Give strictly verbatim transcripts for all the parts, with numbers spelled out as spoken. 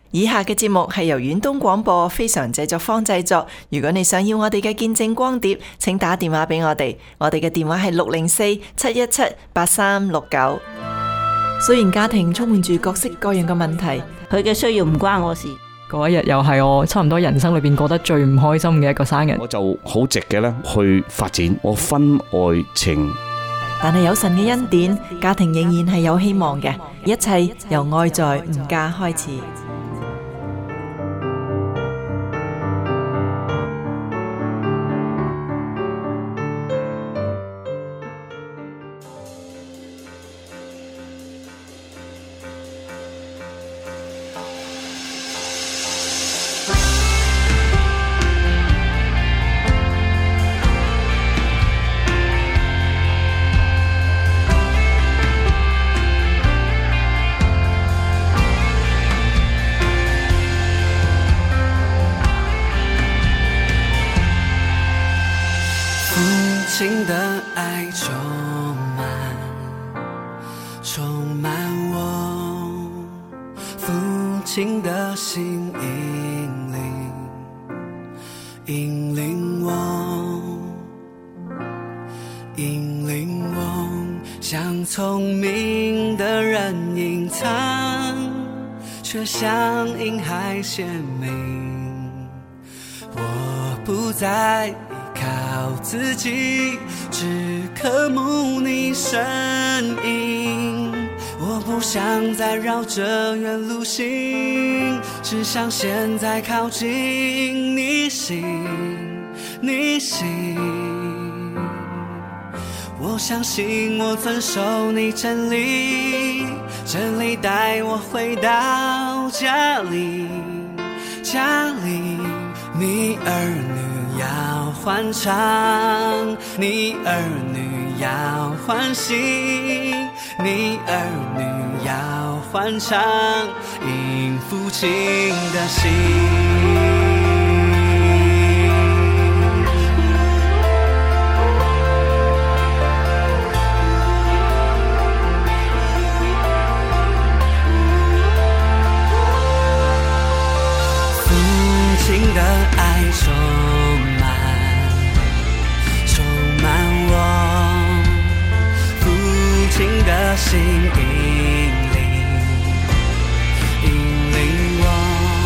以下嘅節目係由遠東廣播非常製作坊製作。如果你想要我哋嘅見證光碟，請打電話俾我哋。我哋嘅電話係六零四七一七八三六九。雖然家庭充滿住各式各樣嘅問題， 佢嘅需要唔關我事。 嗰一日又係我差唔多人生裏邊過得最唔開心嘅一個生日， 我就好直嘅咧去發展我婚外情。 但係有神嘅恩典，家庭仍然係有希望嘅。一切由愛在吾家開始。 父亲的爱充满充满我，父亲的心引领引领我，引领我，像聪明的人隐藏，却像婴孩显明。我不再靠自己，只渴慕你身影。我不想再绕着原路行，只想现在靠近你心，你心。我相信我遵守你真理，真理带我回到家里，家里。你儿女要欢唱，你儿女要欢喜，你儿女要欢唱，因父亲的心。父亲的爱充满充满我，父亲的心引领引领我，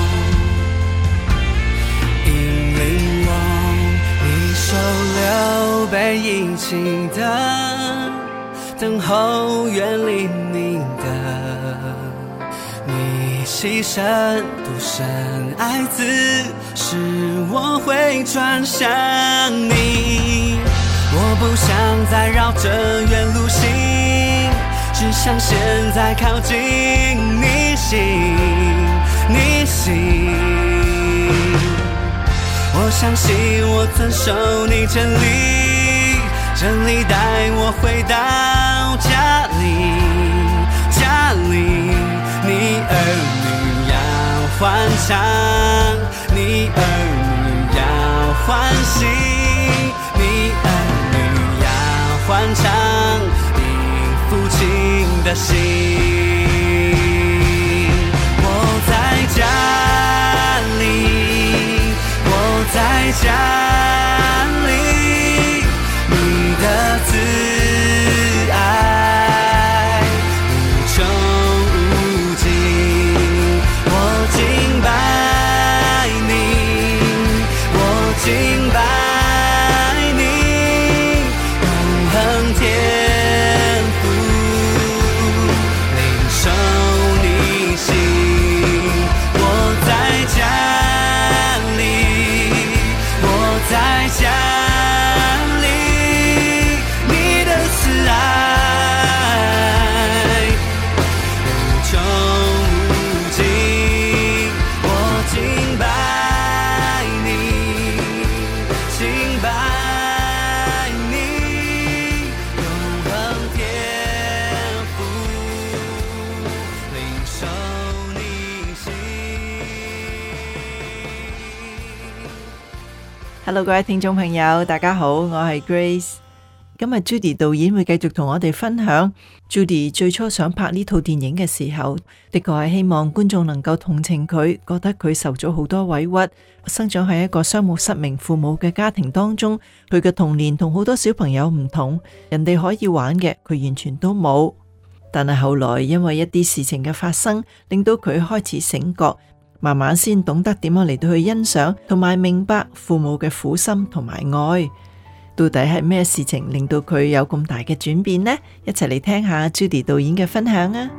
引领我。你手留被遗弃的，等候远离你的，你牺牲独生爱子，使我会转向你。我不想再绕着原路行，只想现在靠近你心，你心。我相信我遵守你真理，真理带我回到家里，家里。你儿女要欢唱，你儿女要欢喜，你儿女要欢唱，因父亲的心。我在家里，我在家里，你的慈爱无穷无尽，我敬拜你，我敬拜你，永恒天父，领受你心。我在家里，我在家里，你的慈爱无穷无尽，我敬拜你，敬拜你，永恒天父，领受你心。 Hello， 各位聽眾朋友，大家好，我係 Grace。 今日 Judy 導演會繼續同我哋分享 Judy 最初想拍呢套電影嘅時候，的確係希望觀眾能夠同情佢，覺得佢受咗好多委屈，生長喺一個雙目失明父母嘅家庭當中，佢嘅童年同好多小朋友唔同，人哋可以玩嘅佢完全都冇。但係後來因為一啲事情嘅發生，令到佢開始醒覺，慢慢先懂得點樣嚟到去欣賞同埋明白父母嘅苦心同埋愛。到底係咩事情令到佢有咁大嘅轉變呢？一齊嚟聽下 Judy 導演嘅分享啊！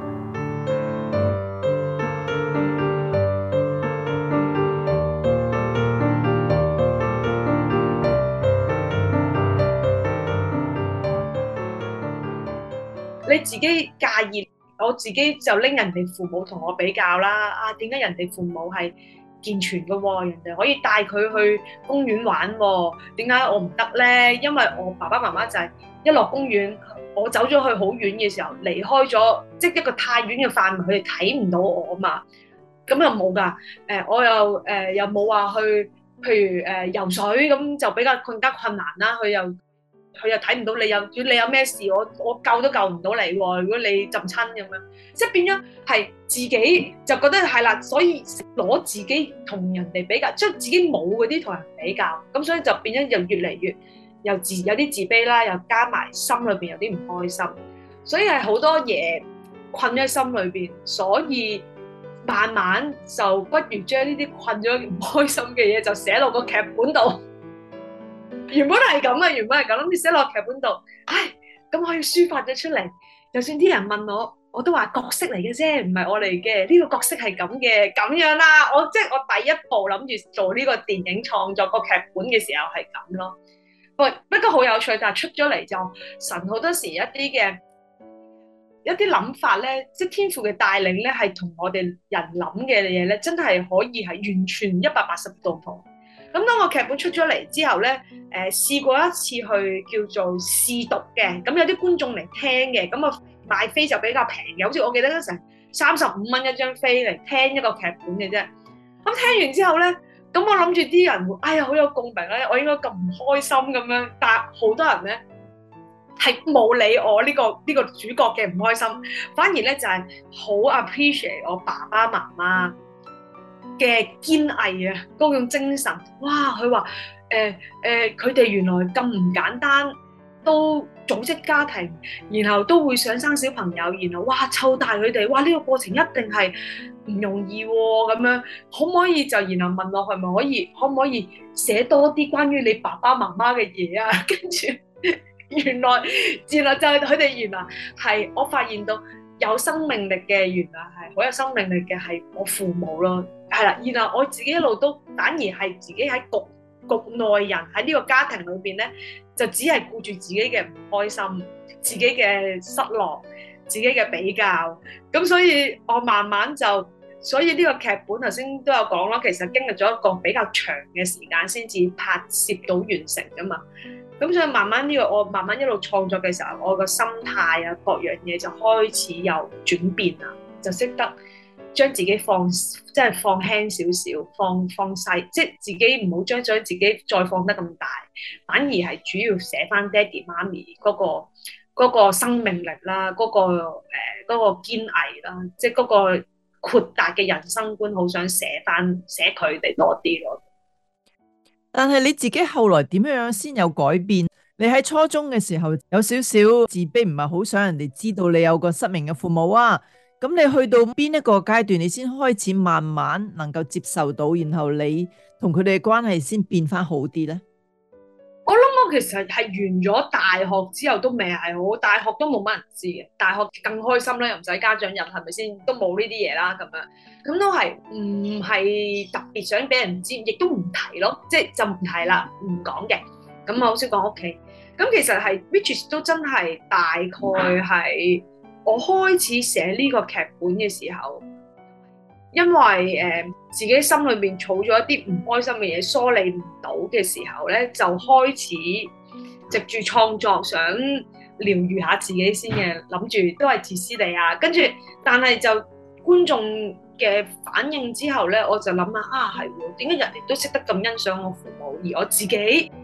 你自己介意，我自己就拎人哋父母同我比較啦。啊，點解人哋父母係健全嘅喎？人哋可以帶佢去公園玩喎，點解我唔得呢？因為我爸爸媽媽就係一落公園，我走咗去好遠嘅時候，離開咗即係一個太遠嘅範圍，佢哋睇唔到我嘛。咁又冇㗎。誒，我又誒、呃、又冇話去，譬如誒、呃、游水咁就比較更加困難啦。佢又佢又睇唔到你有，如果你有咩事，我我救都救唔到你喎。如果你浸親咁樣，即係變咗係自己就覺得係啦，所以攞自己同人哋比較，將自己冇嗰啲同人比較，咁所以就變咗又越嚟越又自有啲自卑啦，又加埋心裏邊有啲唔開心，所以係好多嘢困咗喺心裏邊，所以慢慢就不如將呢啲困咗唔開心嘅嘢就寫落個劇本度。原本係咁啊，原本係咁，諗住寫落劇本度，唉，咁可以抒發咗出嚟。就算啲人問我，我都話角色嚟嘅啫，唔係我嚟嘅。呢個角色係咁嘅，咁樣啦。我即係我第一步諗住做呢個電影創作個劇本嘅時候係咁咯。不不過好有趣，但係出咗嚟就神好多時一啲嘅一啲諗法咧，即係天父嘅帶領咧，係同我哋人諗嘅嘢咧，真係可以係完全一百八十度唔同。咁當個劇本出咗嚟之後咧，誒、呃、試過一次去叫做試讀嘅，咁有啲觀眾嚟聽嘅，咁啊賣飛就比較平嘅，好似我記得嗰成三十五蚊一張飛嚟聽一個劇本嘅啫。咁聽完之後咧，咁我諗住啲人會，哎呀好有共鳴咧，我應該咁唔開心咁樣，但係好多人咧係冇理我呢、這個呢、這個主角嘅唔開心，反而咧就係、是、好 appreciate 我爸爸媽媽嘅堅毅啊，嗰種精神，哇！佢話誒誒，佢哋原來咁唔簡單，都組織家庭，然後都會想生小朋友，然後哇湊大佢哋，哇呢個過程一定係唔容易喎，咁樣可唔可以就然後問我係咪可以，可唔可以寫多啲關於你爸爸媽媽嘅嘢啊？跟住原來原來就係佢哋原來係我發現到有生命力嘅，原來係好有生命力嘅係我父母咯。係啦，然後我自己一路都反而係自己喺局局內人喺呢個家庭裏邊咧，就只係顧住自己嘅唔開心、自己嘅失落、自己嘅比較，咁所以我慢慢就，所以呢個劇本頭先都有講咯，其實經歷咗一個比較長嘅時間先至拍攝到完成噶嘛，咁所以慢慢呢個我慢慢一路創作嘅時候，我個心態啊各樣嘢就開始有轉變啦，就識得將自己放即係放輕少少，放放細，即係自己唔好將將自己再放得咁大，反而係主要寫翻爹哋媽咪嗰個嗰個生命力啦，嗰個誒嗰個堅毅啦，即係嗰個豁達嘅人生觀，好想寫翻寫佢哋多啲咯。 但係你自己後來點樣樣先有改變？你喺初中嘅時候有少少自卑，唔係好想人哋知道你有個失明嘅父母啊。咁你去到邊一個階段，你先開始慢慢能夠接受到，然後你同佢哋嘅關係先變翻好啲呢？ 我諗我其實係完咗大學之後都未係好，大學都冇乜人知嘅，大學更開心啦，又唔使家長引，係咪先？都冇呢啲嘢啦，咁樣咁都係唔係特別想俾人知，亦都唔提咯，即係就唔提啦，唔講嘅。咁我好少講屋企。咁其實係 which is 都真係大概係。我開始寫呢個劇本嘅時候，因為誒、呃、自己心裏面儲咗一啲唔開心嘅嘢，梳理唔到嘅時候咧，就開始藉住創作想療癒下自己先嘅，諗住都係自私地啊。跟住，但係就觀眾嘅反應之後咧，我就諗下啊，係喎，點解人哋都識得咁欣賞我父母，而我自己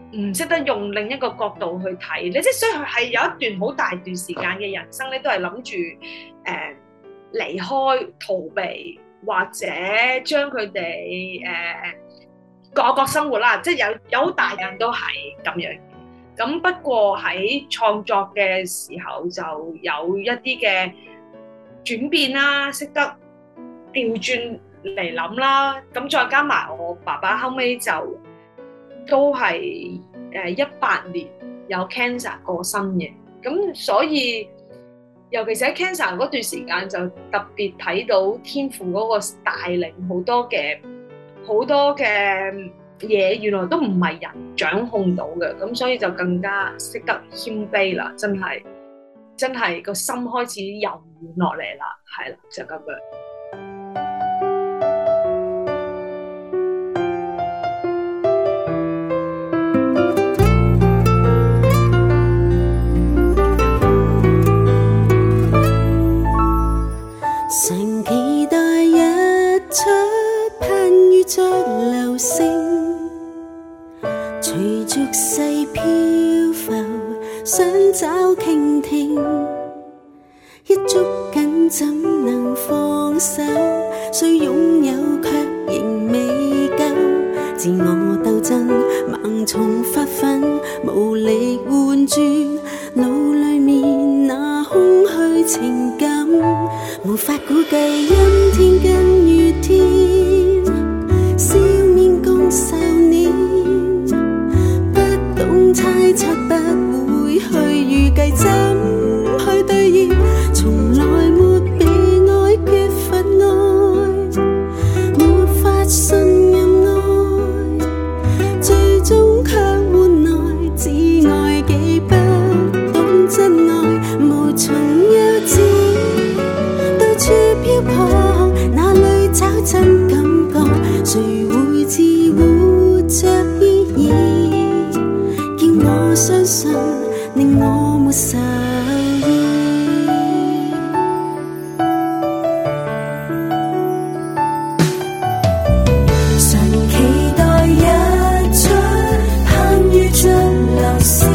唔識得用另一個角度去睇咧，即係所以佢係有一段好大段時間嘅人生咧，都係諗住誒離開、逃避，或者將佢哋誒各個生活啦，即係有有好大人都係咁樣。咁不過喺創作嘅時候就有一啲嘅轉變啦，識得調轉嚟諗啦。咁再加埋我爸爸後尾就都係誒一八年有 cancer 過身嘅，咁所以尤其是喺 cancer 嗰段時間就特別睇到天父嗰個帶領，好多嘅好多嘅嘢原來都唔係人掌控到嘅，咁所以就更加識得謙卑啦，真係真係個心開始柔軟落嚟啦，係啦，就咁樣。 常期待日出，盼遇着流星，隨逐世漂浮，想找傾聽。一捉緊怎能放手？雖擁有卻仍未夠，自我鬥爭盲從發奮，無力換轉腦裡面那空虛情感。無法估計陰天跟雨天，笑面共愁年，不懂猜測，不會去預計怎去兌現，從來沒被愛缺乏愛，沒法信任愛，最終卻換來自愛己不懂真愛，無從幼稚處漂泊，哪裏找真感覺？誰會自活着意義？叫我相信，令我沒愁意。常期待日出，盼遇着流星，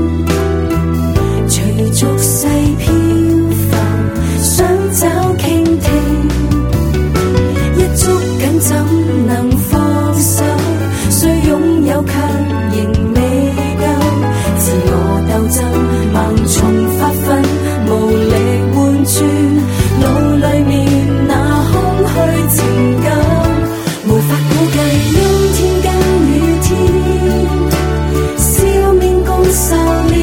隨逐世漂浮，想找傾聽，一捉緊怎能放手？雖擁有卻仍未夠，自我鬥爭盲從發奮，無力換轉腦裡面那空虛情感，無法估計陰天跟雨天，笑面共愁臉，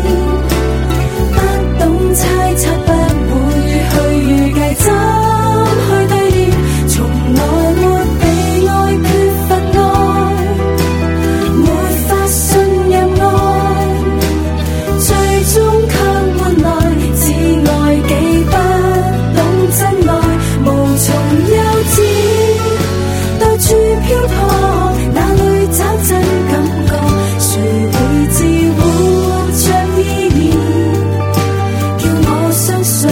不懂猜測，不預計怎去兌現，從來沒被愛缺乏愛，沒法信任愛，最終卻換來自愛己不懂真愛，無從幼稚到處漂泊，哪裏找真感覺？誰會自活着意義？叫我相信，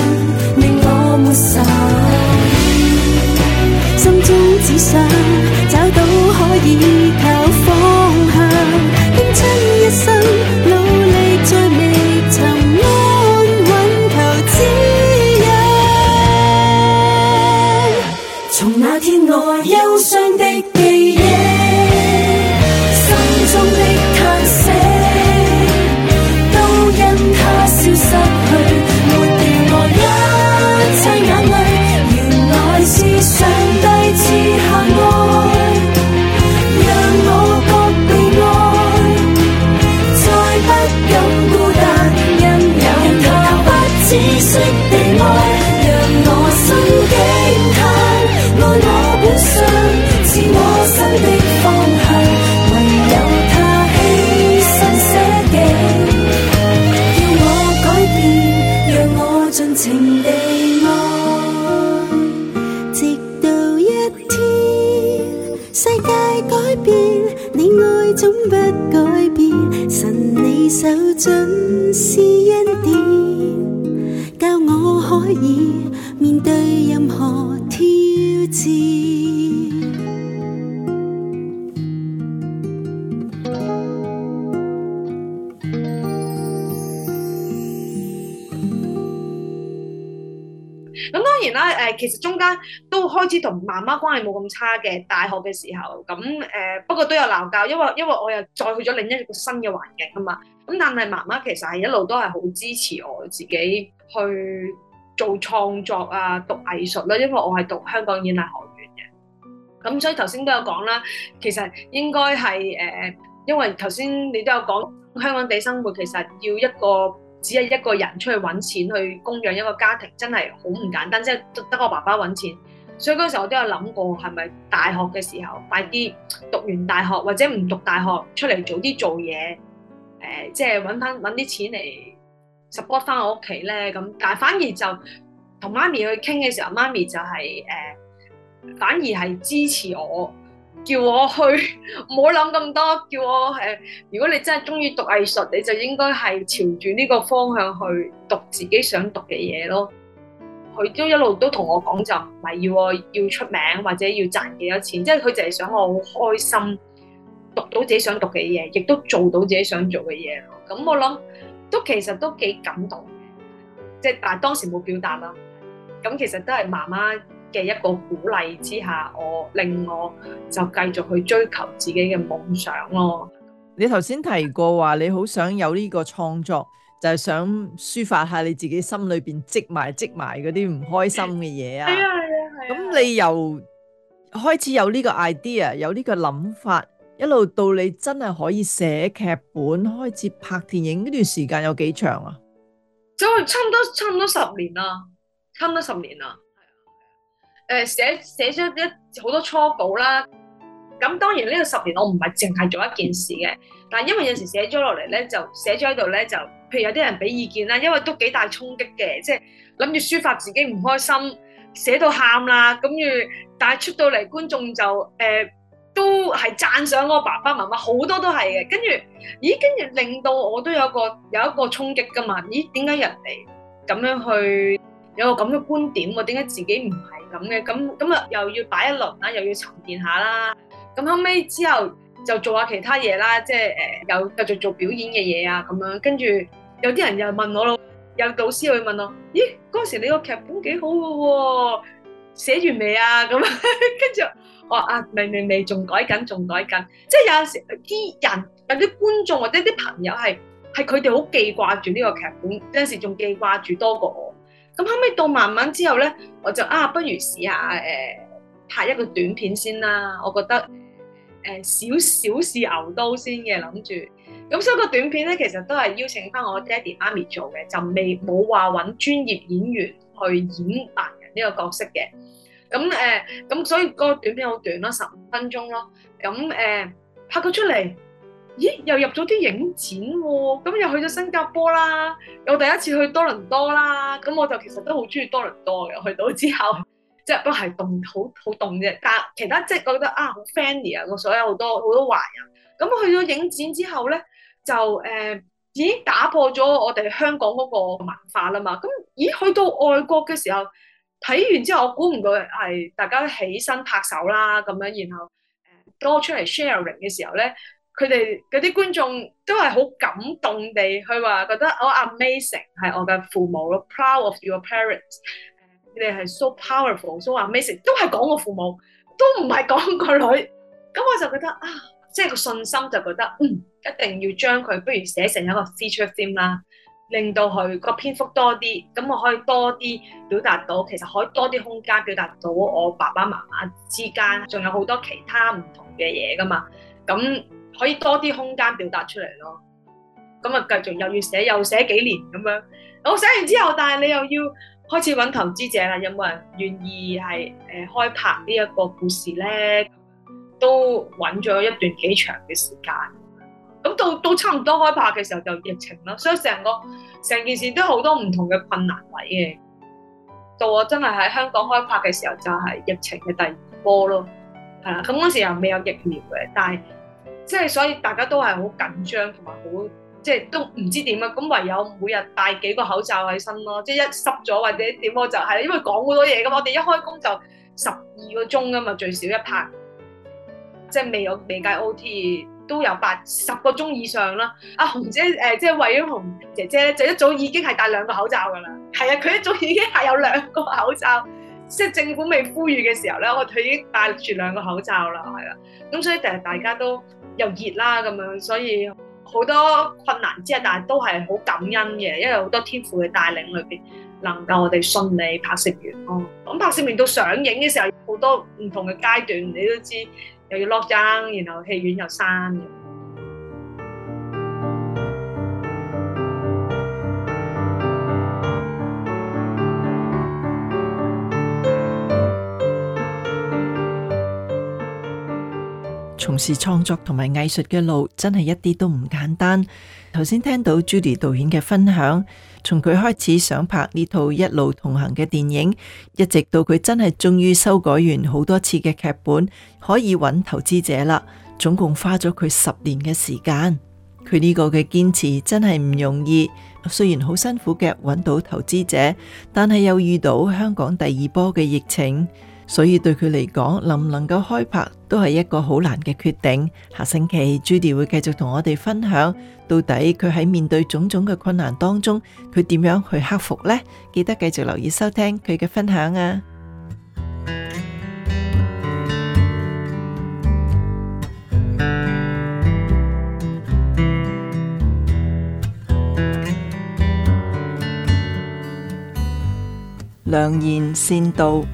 心中只想找到可以靠方向，傾盡一生努力再未尋安穩求指引，從那天我憂傷的記憶，心中的嘆息，都因他消失去，抹掉我一切眼淚，原來是上帝賜下愛，讓我覺被愛，再不敢孤單，因有他不止息的愛，讓我心驚嘆，愛我本相，是我生的方向，唯有他犧牲捨己，叫我改變，讓我盡情地世界改變，你愛總不改變，神你手盡是恩典，教我可以面對任何挑戰。 誒，其實中間都開始同媽媽關係冇咁差嘅，大學嘅時候咁誒、呃，不過都有鬧交，因為因為我又再去咗另一個新嘅環境啊嘛。咁但係媽媽其實係一路都係好支持我自己去做創作啊，讀藝術啦，因為我係讀香港演藝學院嘅。咁所以頭先都有講啦，其實應該係誒、呃，因為頭先你都有講香港地生活其實要一個只係一個人出去揾錢去供養一個家庭，真係好唔簡單，即係得我爸爸揾錢。所以嗰時候我都有諗過，係咪大學嘅時候快啲讀完大學，或者唔讀大學出嚟早啲做嘢，誒、呃，即係揾翻揾啲錢嚟 support 翻我屋企咧。咁但係反而就同媽咪去傾嘅時候，媽咪就係、是、誒、呃，反而係支持我。叫我去唔好諗咁多，叫我誒，如果你真係中意讀藝術，你就應該係朝住呢個方向去讀自己想讀嘅嘢咯。佢都一路都同我講，就唔係要我要出名或者要賺幾多錢，即係佢就係想我好開心，讀到自己想讀嘅嘢，亦都做到自己想做嘅嘢咯。咁我諗都其實都幾感動嘅，即係但係當時冇表達啦。咁其實都係媽媽嘅一個鼓勵之下，我令我就繼續去追求自己嘅夢想咯。 你頭先提過話你好想有呢個創作，就係想抒發下你自己心裏邊積埋積埋嗰啲唔開心嘅嘢啊。係啊係啊係啊。咁你由開始有呢個 idea， 有呢個諗法，一路到你真係可以寫劇本，開始拍電影，呢段時間有幾長啊？ 就差唔多差唔多十年啦，差唔多十年啦。誒寫寫咗一好多初稿啦，咁當然呢個十年我唔係淨係做一件事嘅，但係因為有時寫咗落嚟咧，就寫咗喺度咧，就譬如有啲人俾意見啦，因為都幾大衝擊嘅，即係諗住抒發自己唔開心，寫到喊啦，咁住但係出到嚟觀眾就誒、呃、都係讚賞我爸爸媽媽，好多都係嘅，跟住咦跟住令到我都有個有一個衝擊㗎嘛，咦點解人哋咁樣去有個咁嘅觀點喎？點解自己唔係咁嘅？咁咁啊又要擺一輪啦，又要沉澱下啦。咁後尾之後就做下其他嘢啦，即係誒有繼續做表演嘅嘢啊咁樣。跟住有啲人又問我咯，有導師去問我：咦嗰時你個劇本幾好嘅喎，寫完未啊？咁跟住我話啊未未未，仲改緊，仲改緊。即係有陣時啲人有啲觀眾或者啲朋友係係佢哋好記掛住呢個劇本，有陣時仲記掛住多過我。咁後尾到慢慢之後咧，我就啊，不如試下誒、呃、拍一個短片先啦。我覺得誒、呃、少少試牛刀先嘅諗住。咁所以個短片咧，其實都係邀請翻我爹哋媽咪做嘅，就未冇話揾專業演員去演盲人呢個角色嘅。咁誒咁所以個短片好短咯，十五分鐘咯。咁誒、呃、拍咗出嚟。咦，又入咗啲影展喎，咁又去咗新加坡啦，又第一次去多倫多啦，咁我就其實都好中意多倫多嘅，去到之後即係都係凍，好好凍啫，但其他即係覺得啊好 friendly 啊，我所有好多好多華人，咁去咗影展之後咧，就誒、呃、已經打破咗我哋香港嗰個文化啦嘛，咁咦去到外國嘅時候睇完之後，我估唔到係大家起身拍手啦咁樣，然後誒多出嚟 sharing 嘅時候咧。佢哋嗰啲觀眾都係好感動地，佢話覺得好 amazing， 係我嘅父母咯 ，proud of your parents， 佢哋係 so powerful，so amazing， 都係講個父母，都唔係講個女。咁我就覺得啊，即係個信心就覺得嗯，一定要將佢不如寫成一個 feature film 啦，令到佢個篇幅多啲，咁我可以多啲表達到，其實可以多啲空間表達到我爸爸媽媽之間，仲有好多其他唔同嘅嘢噶嘛，咁。可以多啲空間表達出嚟咯，咁啊繼續又要寫又寫幾年咁樣，我寫完之後，但係你又要開始揾投資者啦，有冇人願意係誒、呃、開拍呢一個故事咧？都揾咗一段幾長嘅時間，咁到到差唔多開拍嘅時候就疫情啦，所以成個成件事都好多唔同嘅困難位嘅。到我真係喺香港開拍嘅時候，就係疫情嘅第二波咯，係啦，咁嗰時又未有疫苗嘅，但係。即係所以大家都係好緊張同埋好，即係都唔知點啊！咁唯有每日戴幾個口罩喺身咯，即係一濕咗或者點我就係，因為講好多嘢㗎嘛，我哋一開工就十二個鐘㗎嘛，最少一拍，即係未有未計 O T 都有八十個鐘以上啦。阿紅姐誒、呃，即係惠英紅姐姐咧，就一早已經係戴兩個口罩㗎啦。係啊，佢一早已經係有兩個口罩。 即係政府未呼籲嘅時候咧，我哋已經戴住兩個口罩啦，係啦。咁所以其實大家都又熱啦咁樣，所以好多困難之下，但係都係好感恩嘅，因為好多天父嘅帶領裏邊，能夠我哋順利拍攝完咯。咁拍攝完到上映嘅時候，好多唔同嘅階段，你都知又要 lock down，然後戲院又閂。 從事創作同埋藝術嘅路真係一啲都唔簡單。頭先聽到 Judy 導演嘅分享，從佢開始想拍呢套一路同行嘅電影，一直到佢真係終於修改完好多次嘅劇本，可以揾投資者啦。總共花咗佢十年嘅時間。佢呢個嘅堅持真係唔容易，雖然好辛苦嘅揾到投資者，但係又遇到香港第二波嘅疫情。所以對佢嚟講，能唔能夠開拍都係一個好難嘅決定。下星期 Judy 會繼續同我哋分享，到底佢喺面對種種嘅困難當中，佢點樣去克服呢？記得繼續留意收聽佢嘅分享啊！良言善道。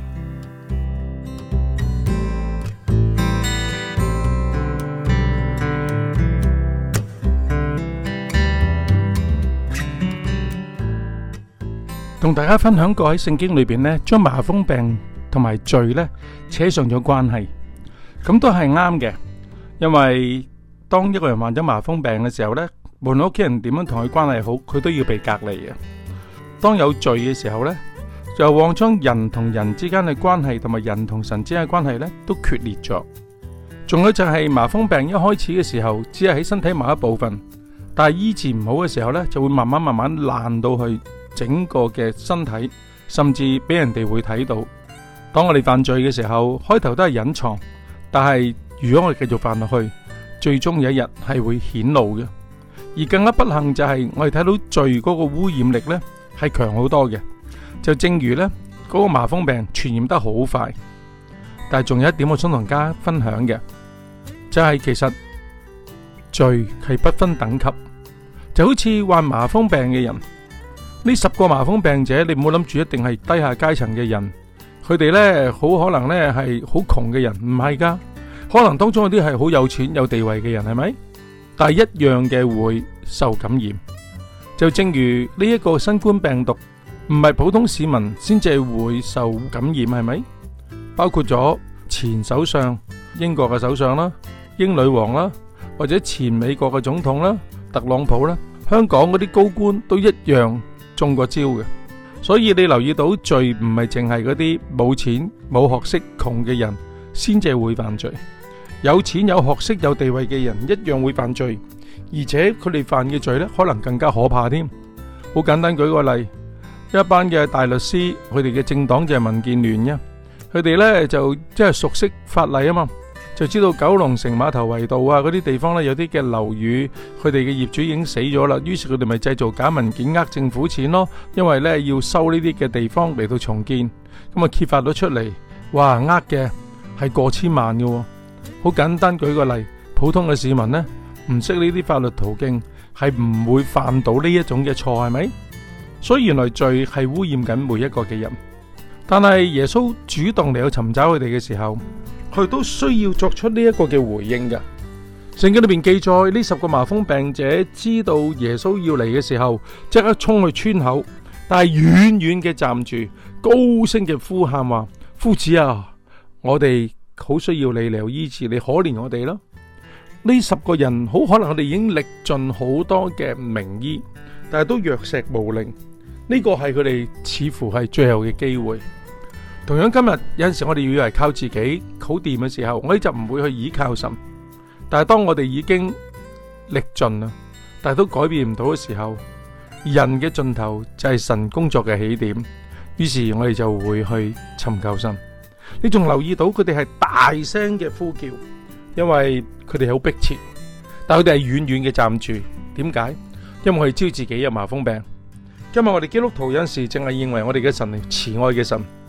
同大家分享過喺聖經裏邊呢，將麻風病同埋罪呢扯上咗關係，咁都係啱嘅。因為當一個人患咗麻風病嘅時候呢，無論屋企人點樣同佢關係好，佢都要被隔離嘅。當有罪嘅時候呢，就往將人同人之間嘅關係同埋人同神之間嘅關係呢都決裂咗。仲有就係麻風病一開始嘅時候，只係喺身體某一部分，但係醫治唔好嘅時候呢，就會慢慢慢慢爛到去整個嘅身體，甚至俾人哋會睇到。當我哋犯罪嘅時候，開頭都係隱藏，但係如果我哋繼續犯落去，最終有一日係會顯露嘅。而更加不幸就係我哋睇到罪嗰個污染力呢係強好多嘅，就正如呢嗰個麻風病傳染得好快。但係仲有一點我想同大家分享嘅，就係其實罪係不分等級，就好似患麻風病嘅人。呢十個麻風病者，你唔好諗住一定係低下階層嘅人，佢哋呢好可能呢係好窮嘅人，唔係噶，可能當中有啲係好有錢有地位嘅人，係咪？但係一樣嘅會受感染，就正如呢一個新冠病毒，唔係普通市民先至會受感染，係咪？包括咗前首相英國嘅首相啦、英女王啦，或者前美國嘅總統啦、特朗普啦，香港嗰啲高官都一樣中過招嘅。所以你留意到罪唔係淨係嗰啲冇錢冇學識窮嘅人先至會犯罪，有錢有學識有地位嘅人一樣會犯罪，而且佢哋犯嘅罪呢可能更加可怕添。好簡單舉個例，一班嘅大律師，佢哋嘅政黨就係民建聯啫，佢哋呢就即係熟悉法例啊嘛，就知道九龍城碼頭圍道啊嗰啲地方呢有啲嘅樓宇，佢哋嘅業主已經死咗啦，於是佢哋咪製造假文件呃政府錢咯，因為呢要收呢啲嘅地方嚟到重建，咁啊揭發咗出嚟，哇呃嘅係過千萬嘅喎。好簡單舉個例，普通嘅市民呢唔識呢啲法律途徑，係唔會犯到呢一種嘅錯，係咪？所以原來罪係污染緊每一個嘅人，但係耶穌主動嚟去尋找佢哋嘅時候，佢都需要作出呢一個嘅回應嘅。聖經裏邊記載，呢十個麻風病者知道耶穌要嚟嘅時候，即刻衝去村口，但係遠遠嘅站住，高聲嘅呼喊話：夫子啊，我哋好需要你嚟醫治，你可憐我哋啦！呢十個人好可能我哋已經歷盡好多嘅名醫，但係都藥石無靈。呢個係佢哋似乎係最後嘅機會。同樣今日有陣時我哋以為靠自己好掂嘅時候，我哋就唔會去倚靠神。但係當我哋已經歷盡啦，但係都改變唔到嘅時候，人嘅盡頭就係神工作嘅起點。於是我哋就會去尋求神。你仲留意到佢哋係大聲嘅呼叫，因為佢哋好迫切，但係佢哋係遠遠嘅站住。點解？因為我哋知道自己有麻風病。今日我哋基督徒有陣時淨係認為我哋嘅神係慈愛嘅神，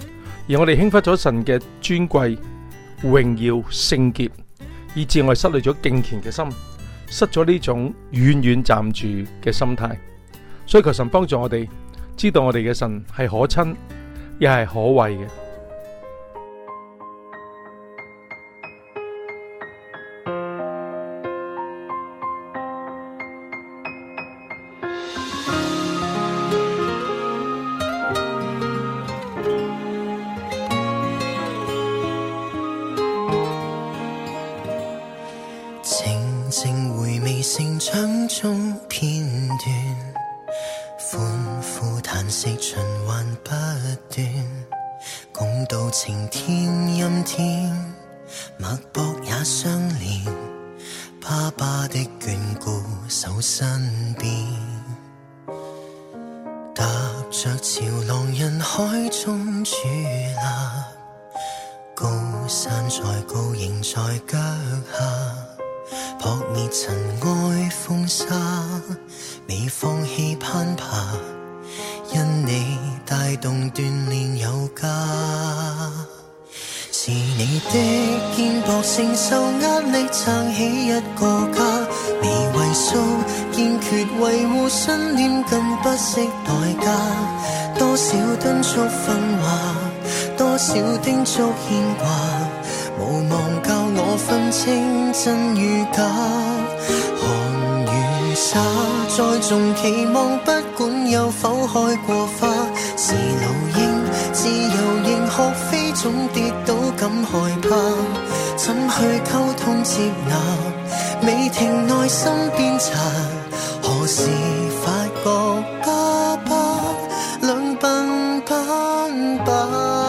而我哋輕忽咗神嘅尊貴、榮耀、聖潔，以致我哋失去咗敬虔嘅心，失咗呢種遠遠站住嘅心態。所以求神幫助我哋，知道我哋嘅神係可親，亦係可畏嘅。 成長中片段，歡呼嘆息循環不斷，共度晴天陰天，脈搏也相連，爸爸的眷顧守身邊，踏着潮浪人海中佇立，高山再高仍在腳下，撲滅塵埃風沙，未放棄攀爬，因你帶動鍛鍊有加。是你的肩膊承受壓力撐起一個家，未畏縮堅決維護信念更不惜代價，多少敦促訓話，多少叮囑牽掛，無望教我分清真與假，寒與沙栽種期望，不管有否開過花，是老鷹自由迎學飛總跌倒感害怕，怎去溝通接納，未停內心鞭策，何時發覺爸爸兩鬢斑白，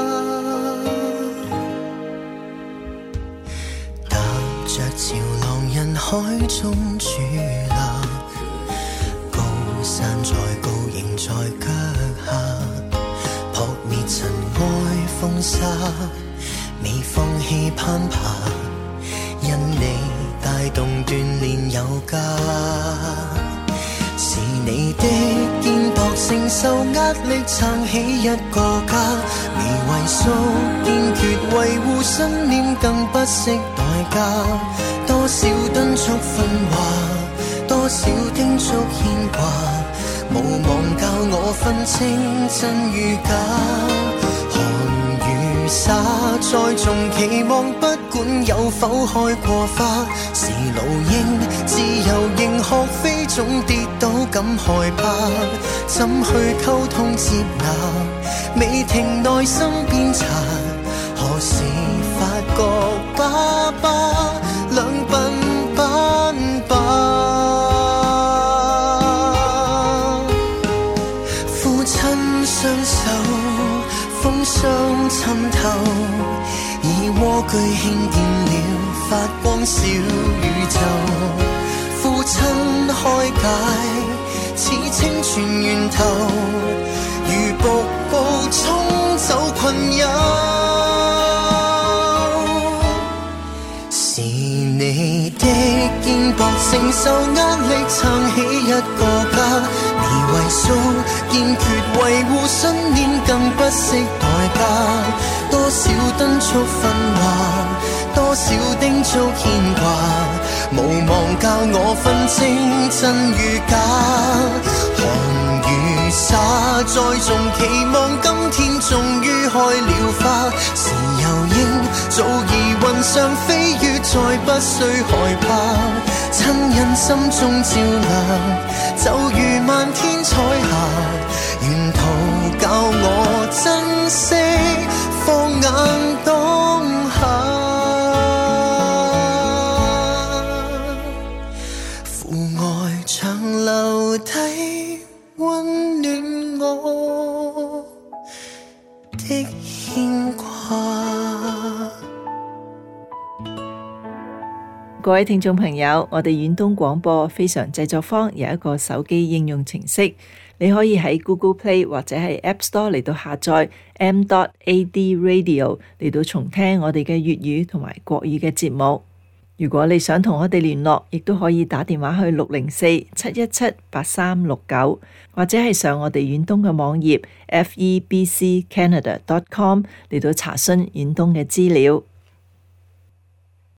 潮浪人海中佇立，高山再高仍在腳下，撲滅塵埃風沙，未放棄攀爬，因你帶動鍛鍊有加。是你的肩膊承受壓力撐起一個家，未畏縮堅決維護信念更不惜代價，多少敦促訓話，多少叮囑牽掛，無望教我分清真與假，寒與沙栽種期望，不管有否開過花，是老鷹自由迎學飛總跌倒感害怕，怎去溝通接納，未停內心鞭策，何時發覺爸爸兩鬢斑白，父親雙手風霜浸透，以蝸居興建了發光小宇宙，父親開解似清泉源頭，如瀑布沖走困憂，是你的肩膊承受壓力撐起一個家，未畏縮堅決維護信念更不惜代價，多少敦促訓話，多少叮囑牽掛，無望教我分清真與假，寒與沙栽種期望，今天終於開了花，是遊鷹早已雲上飛越，再不需害怕，親人心中照亮，就如漫天彩霞，沿途教我珍惜，放眼當下，父愛長留低溫暖我的牽掛。 各位聽眾朋友，我哋遠東廣播非常製作坊有一個手機應用程式，你可以喺 Google Play 或者係 App Store 嚟到下載 m dot a d radio 嚟到重聽我哋嘅粵語同埋國語嘅節目。 如果你想同我哋聯絡，亦都可以打電話去六零四七一七八三六九，或者係上我哋遠東嘅網頁 f e b c canada dot com 嚟到查詢遠東嘅資料。